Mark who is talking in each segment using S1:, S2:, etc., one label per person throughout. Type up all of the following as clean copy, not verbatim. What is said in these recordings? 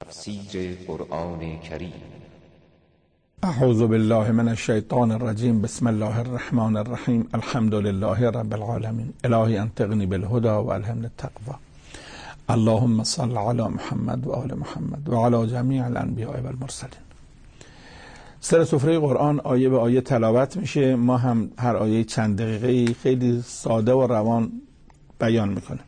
S1: تفسیر قرآن کریم.
S2: اعوذ بالله من الشیطان الرجیم. بسم الله الرحمن الرحیم. الحمد لله رب العالمین. الهی انطقنی بالهدى و الهمنی التقوى. اللهم صل علی محمد و آل محمد و علی جمیع الانبیاء و المرسلین. سر سفره قرآن آیه به آیه تلاوت میشه. ما هم هر آیه چند دقیقه خیلی ساده و روان بیان میکنه.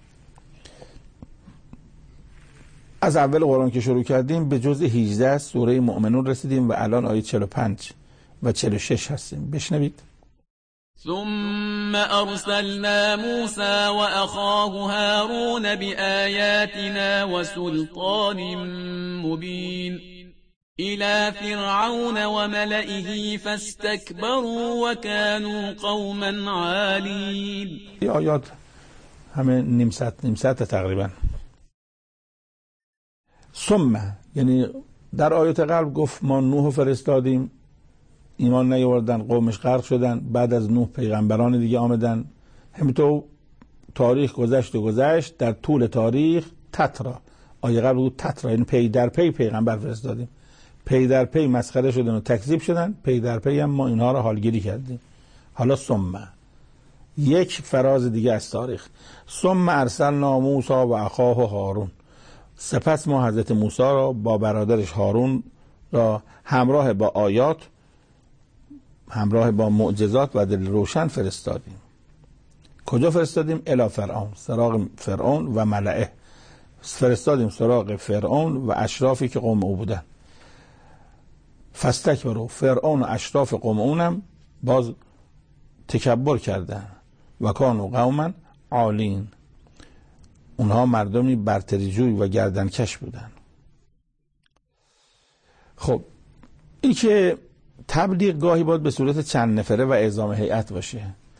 S2: از اول قرآن که شروع کردیم به جزء 18 سوره مؤمنون رسیدیم و الان آیه 45 و 46 هستیم. بشنوید.
S3: ثم أرسلنا موسى وأخاه هارون بآياتنا وسلطان مبين إلى فرعون وملئه فاستكبروا وكانوا قوما عالين.
S2: این آیات همه نیم ساعت تقریبا. ثم یعنی در آیات قبل گفت ما نوح فرستادیم، ایمان نیاوردن، قومش غرق شدن. بعد از نوح پیغمبران دیگه آمدن. همینطور تاریخ گذشت. در طول تاریخ تترا، آیه قبل بود تترا یعنی پی در پی پیغمبر فرستادیم. پی در پی مسخره شدن و تکذیب شدن. پی در پی هم ما اینها را حالگیری کردیم. حالا ثم یک فراز دیگه از تاریخ. ثم ارسلنا موسی و اخاه هارون. سپس ما حضرت موسی را با برادرش هارون را همراه با آیات، همراه با معجزات و دل روشن فرستادیم. کجا فرستادیم؟ الی فرعون، سراغ فرعون و ملئه. فرستادیم سراغ فرعون و اشرافی که قوم او بودن. فاستکبروا، فرعون و اشراف قوم اونم باز تکبر کردن. و کانوا قوما عالین، اونها مردمی برتریجوی و گردنکش بودن. خب این که تبلیغ گاهی باید به صورت چند نفره و اعزام هیئت باشه.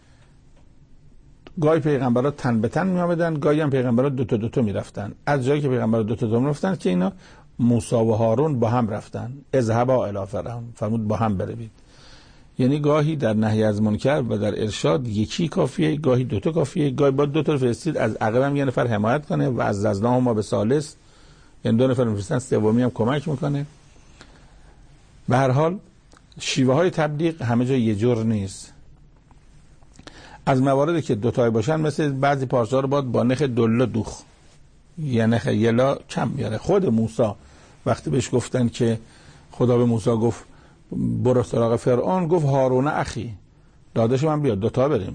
S2: گاهی پیغمبرها تن به تن می آمدن، گاهی هم پیغمبرها دو تا می رفتن. از جایی که پیغمبرها دو تا می رفتن که اینا موسی و هارون با هم رفتن. اذهبا الی فرعون، فرمود با هم بروید. یعنی گاهی در نهی از منکر و در ارشاد یکی کافیه، گاهی دوتا کافیه، گاهی باید دوتا فرستید. از عقب هم یه نفر حمایت کنه و از ززناه ما به ثالث، یعنی دو نفر فرستن، سومی هم کمک میکنه. به هر حال شیوه های تبلیغ همه جا یه جور نیست. از مواردی که دوتایی باشن مثل بعضی پارچه‌ها رو باید با نخ دلا دوخ، یه نخ یلا کم میاره. خود موسی وقتی بهش گفتن که خدا به موسی گفت برو سراغ فرعون، گفت هارون اخی، داداش من بیاد دوتا بریم.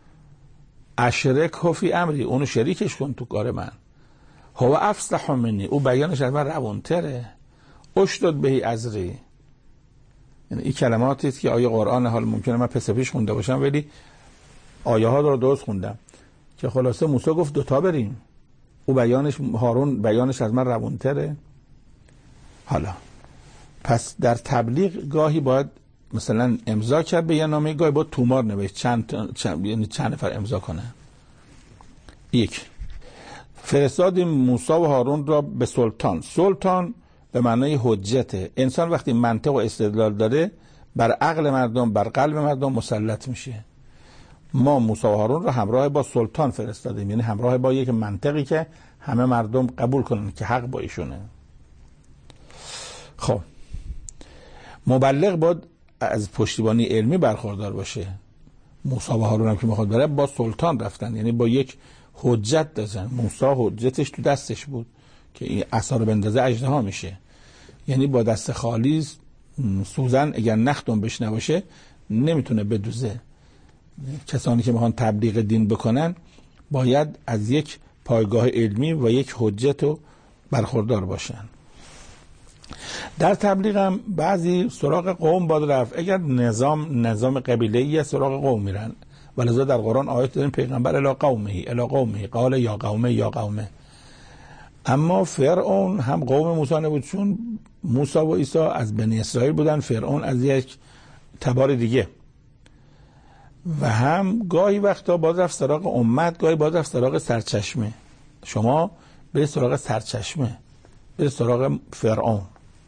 S2: اشرک فی امری، اونو شریکش کن تو کار من. هو افصح منی، او بیانش از من روانتره. اشدد بهی ازری. یعنی این کلماتی است که آیه قرآن، حال ممکنه من پس پیش خونده باشم ولی آیه ها رو درست خوندم، که خلاصه موسی گفت دوتا بریم. او بیانش، هارون بیانش از من روانتره. حالا پس در تبلیغ گاهی باید مثلا امضا کرد به یه نامه، گاهی باید تومار نوشت، یعنی چند نفر امضا کنه. یک، فرستادیم موسی و هارون را به سلطان. سلطان به معنای حجته. انسان وقتی منطق و استدلال داره بر عقل مردم، بر قلب مردم مسلط میشه. ما موسی و هارون را همراه با سلطان فرستادیم، یعنی همراه با یک منطقی که همه مردم قبول کنن که حق با ایشونه. خب مبلغ باید از پشتیبانی علمی برخوردار باشه. موسی و هارون هم که میخواد بره با سلطان رفتن، یعنی با یک حجت داشتن. موسی حجتش تو دستش بود که این عصا رو بندازه اژدها میشه، یعنی با دست خالی سوزن اگر نختم بهش نباشه نمیتونه بدوزه. کسانی که میخوان تبلیغ دین بکنن باید از یک پایگاه علمی و یک حجت رو برخوردار باشن. در تبلیغ هم بعضی سراغ قوم باید رفت. اگر نظام قبیله‌ای سراغ قوم میرن، ولذا در قرآن آیات داریم پیغمبر الی قومه قال یا قومه. اما فرعون هم قوم موسی نبود، چون موسی و عیسی از بنی اسرائیل بودن، فرعون از یک تبار دیگه. و هم گاهی وقتا باید رفت سراغ امت، گاهی باید رفت سراغ سرچشمه. شما به سراغ سرچشمه، به سراغ فرعون.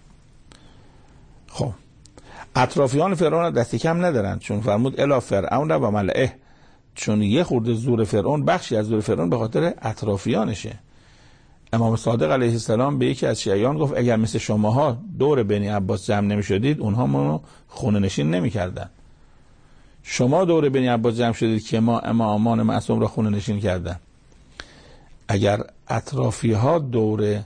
S2: خب اطرافیان فرعون دستی کم ندارن، چون فرمود الی فرعون و ملئه، چون یه خورده زور فرعون، بخشی از زور فرعون به خاطر اطرافیانشه. امام صادق علیه السلام به یکی از شیعیان گفت اگر مثل شماها دور بنی عباس جمع نمی شدید اونها ما خونه نشین نمی کردن. شما دور بنی عباس جمع شدید که ما امامان معصوم را خونه نشین کردن. اگر اطرافی ها دور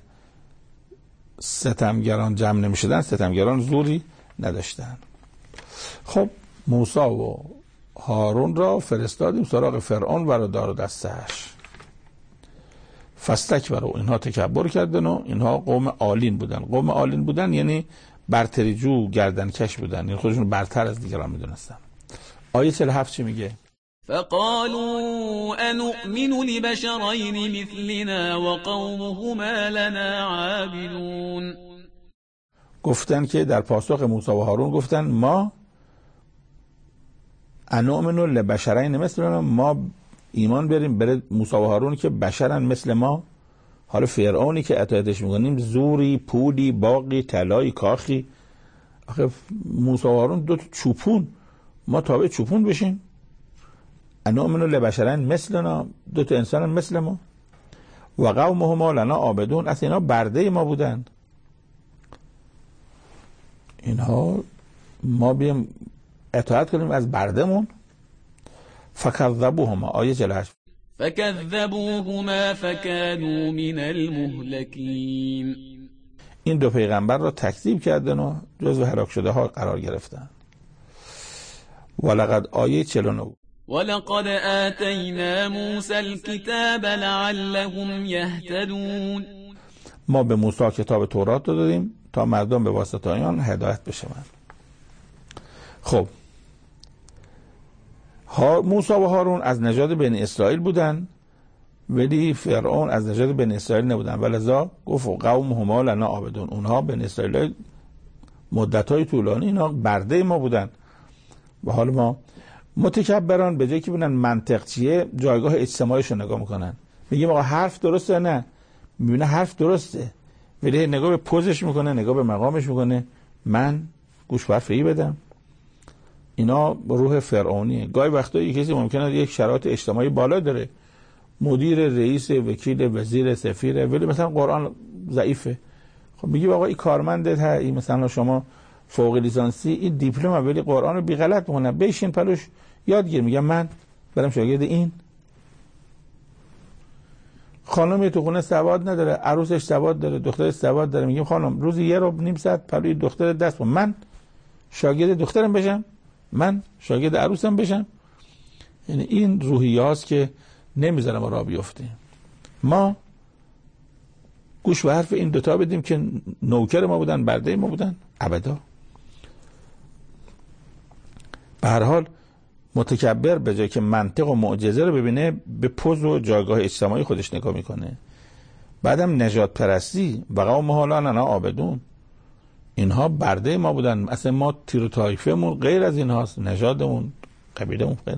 S2: ستمگران جمع نمی شدن ستمگران زوری نداشتن. خب موسی و هارون را فرستادیم سراغ فرعون و دار دستش. فاستکبروا، اینها تکبر کردن و اینها قوم عالین بودن. قوم عالین بودن یعنی برتری جو، گردن کش بودن، یعنی خودشون برتر از دیگران میدونستن. آیه 47 چی میگه؟
S3: فقالوا انؤمن لبشرين مثلنا وقومهما لنا عابدون.
S2: گفتن که در پاسخ موسی و هارون گفتن ما انؤمن لبشرین مثلنا، ما ایمان بریم بره موسی و هارون که بشرن مثل ما. حالا فرعونی که اطاعتش میکنیم زوری، پولی، باقی، طلایی، کاخی. آخه موسی و هارون دو تا چوپون، ما تابع چوپون بشیم؟ انؤمن لبشرین مثلنا، دو تا انسان مثل ما. و قومهما لنا عابدون، اصلا اینا برده ما بودن. اینها ما بیم اطاعت کنیم از بردمون. فکذبوهما، آیه 48.
S3: فکذبوهما فکانوا من المهلکین.
S2: این دو پیغمبر را تکذیب کردن و جزو هلاک شده ها قرار گرفتن. ولقد، آیه 49.
S3: ولقد آتینا موسی الكتاب لعلهم یهتدون.
S2: ما به موسی کتاب تورات دادیم تا مردم به واسطه آن هدایت بشوند. خب موسی و هارون از نژاد بنی اسرائیل بودن ولی فرعون از نژاد بنی اسرائیل نبودن، ولذا گفت قومهما لنا عابدون، اونها بنی اسرائیل مدت‌های طولانی اینا برده ما بودن. و حال ما متکبران به جایی که ببینن منطق چیه جایگاه اجتماعیش رو نگاه میکنن. میگیم آقا حرف درسته، نه میبینه حرف درسته ولی نگاه به پوزش میکنه، نگاه به مقامش میکنه، من گوش به حرفی بدم. اینا روح فرعونیه. گاهی وقتا کسی ممکنه یک شرایط اجتماعی بالا داره، مدیر، رئیس، وکیل، وزیر، سفیره، ولی مثلا قرآن ضعیفه. خب میگی آقا این کارمنده، این مثلا شما فوق لیسانسی، این دیپلم، ولی قرآن رو بی غلط میخونه، بشین پلوش یادگیر. میگم من برم شاگرد این. خانم تو خونه سواد نداره، عروسش سواد داره، دخترش سواد داره، میگم خانم روزی 1.5 ساعت پلوی دختر دست بزن، من شاگرد دخترم بشم، من شاگرد عروسم بشم. یعنی این روحیه‌است که نمیذاره ما راه بیفتیم. ما گوش به حرف این دوتا بدیم که نوکر ما بودن، برده ما بودن ابدا. به هر حال متکبر به جای که منطق و معجزه رو ببینه به پوز و جایگاه اجتماعی خودش نگاه میکنه. بعدم نجات پرستی و قومهما لنا عابدون، اینها برده ما بودن، اصلا ما تیر و طایفه‌مون غیر از اینهاست، نژادمون، قبیله‌مون غیر.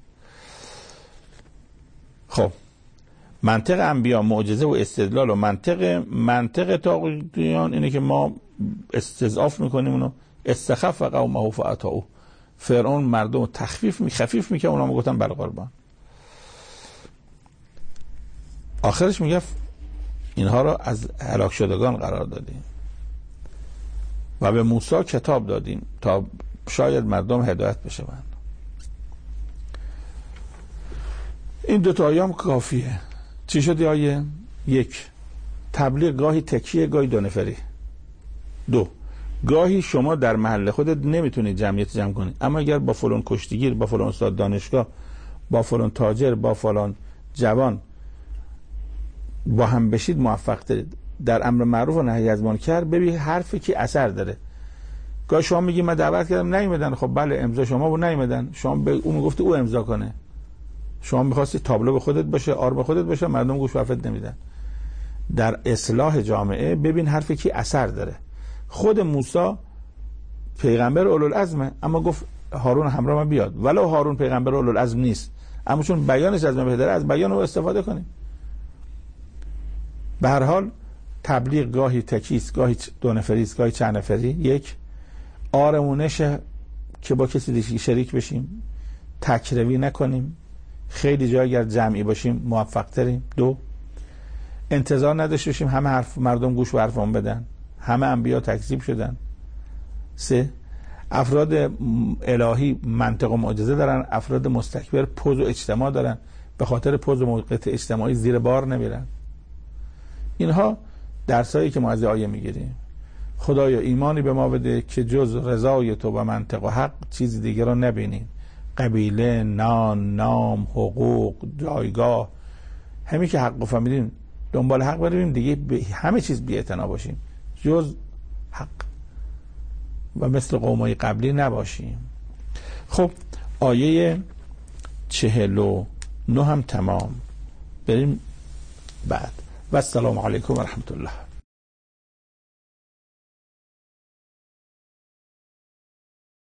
S2: خب منطق انبیا معجزه و استدلال و منطق طاغوتیان اینه که ما استضعاف میکنیم اونو. استخف قومه فاطاعوه، فرعون مردم خفیف میکنه، اونا گفتن بله قربان. آخرش میگه اینها را از هلاک شدگان قرار دادیم و به موسی کتاب دادیم تا شاید مردم هدایت بشوند. این دو تا آیه هم کافیه. چی شد آیه؟ 1. تبلیغ گاهی تکیه گاهی دونفری. 2. گاهی شما در محل خودت نمیتونی جمعیت جمع کنی، اما اگر با فلان کشتیگیر، با فلان استاد دانشگاه، با فلان تاجر، با فلان جوان با هم بشید موفق ترید. در امر معروف و نهی از منکر ببین حرفی که اثر داره. گاهی شما میگی من دعوت کردم نیومدن، خب بله امضا شما بود نیومدن، شما به اون میگفتی او امضا کنه، شما میخواستی تابلو به خودت باشه، آرم خودت باشه، مردم گوش وفت نمیدن. در اصلاح جامعه ببین حرفی که اثر داره. خود موسی پیغمبر اولوالعزمه اما گفت هارون همراه من بیاد، ولو هارون پیغمبر اولوالعزم نیست اما چون بیانش از من بهتره از بیان رو استفاده کنیم. به هر حال تبلیغ گاهی تکیست، گاهی دو نفریست، گاهی چند نفری. 1. آرمونشه که با کسی دیگه شریک بشیم، تکروی نکنیم، خیلی جا اگر جمعی باشیم موفق تریم. 2. انتظار نداشته باشیم همه حرف مردم گوش به حرفمون بدن، همه انبیا تکذیب شدن. 3 افراد الهی منطق و معجزه دارن، افراد مستکبر پوز و اجتماع دارن، به خاطر پوز و موقعیت اجتماعی زیر بار نمیرن. اینها درسایی که ما از آیه میگیریم. خدایا ایمانی به ما بده که جز رضای تو و منطق و حق چیز دیگه رو نبینیم. قبیله، نام، حقوق، جایگاه، همین که حق فهمیدیم دنبال حق بریم دیگه، همه چیز بی‌اعتنا باشیم جز حق و مثل قومای قبلی نباشیم. خب آیه 49 هم تمام. بریم بعد. و السلام علیکم و رحمت الله.